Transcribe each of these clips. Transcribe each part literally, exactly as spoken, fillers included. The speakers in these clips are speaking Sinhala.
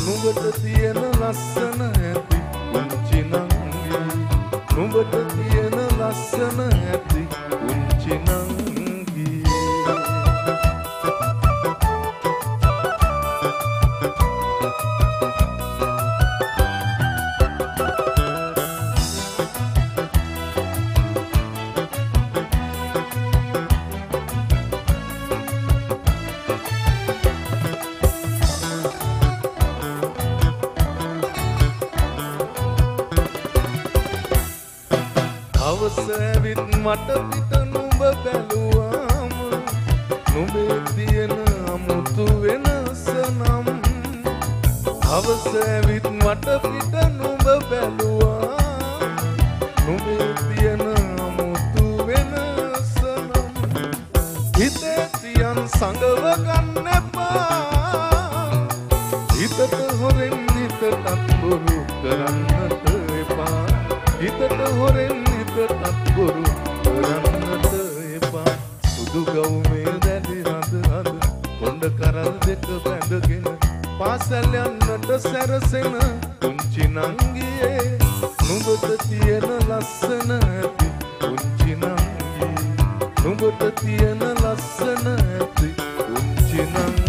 නුඹට තියෙන ලස්සන ඇති පුංචි නංගි නුඹට තියෙන ලස්සන ඇති පුංචි නංගි හවස ඇවිත් මට පිට නුඹ බැලුවාම නුඹේ තියෙන අමුතු වෙනස නම් හවස ඇවිත් මට පිට නුඹ බැලුවාම නුඹේ තියෙන අමුතු වෙනස නම් හිතේ තියන් සංගව ගන්න එපා හිතට හොරෙන් හිතටත් බොරු කරන්නට එපා හිතට හොරෙන් හිතටත් බොරු කරන්නට එපා සුදු ගවුමේ දැඩි හඳ හඳ කොණ්ඩ කරල් දෙක බැඳගෙන පාසල් යන්නට සැරසෙන පුංචි නංගියේ නුඹට තියෙන ලස්සන ඇති පුංචි නංගි නුඹට තියෙන ලස්සන ඇති පුංචි නංගියේ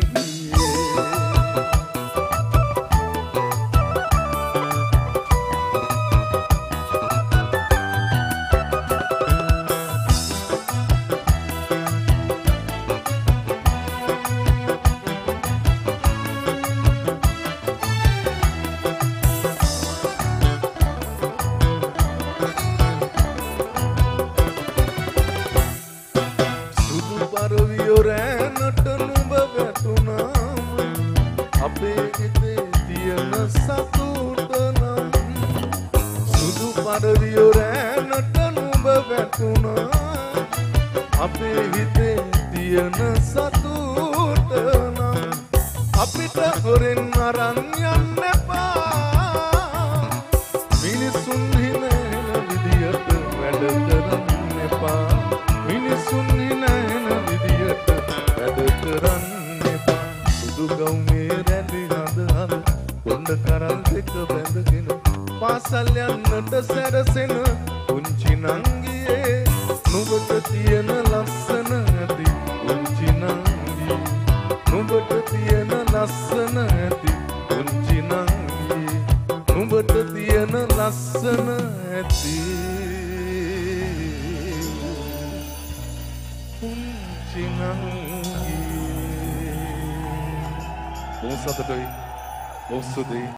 පරවියෝ රැනට නුඹ වැටුනාම අපේ හිතේ තියෙන සතුට නම් සුදු පරවියෝ රැනට නුඹ වැටුනා අපේ හිතේ තියෙන සතුට නම් අපිට හොරෙන් අරන් යන්න එපා මිනිසුන් හිනන විදියට වැඩ කරන්න එපා මිනිසුන් හිනන ගවුමේ රැඳි හඳ හඳ කොණ්ඩ කරල් දෙක බැඳගෙන පාසල් යන්නට සැරසෙන පුංචි නංගියේ නුඹට තියෙන ලස්සන ඇති පුංචි නංගි නුඹට තියෙන ලස්සන ඇති පුංචි නංගි නුඹට තියෙන ලස්සන ඇති පුංචි නංගි Bom Santa Doi, bom Sudei.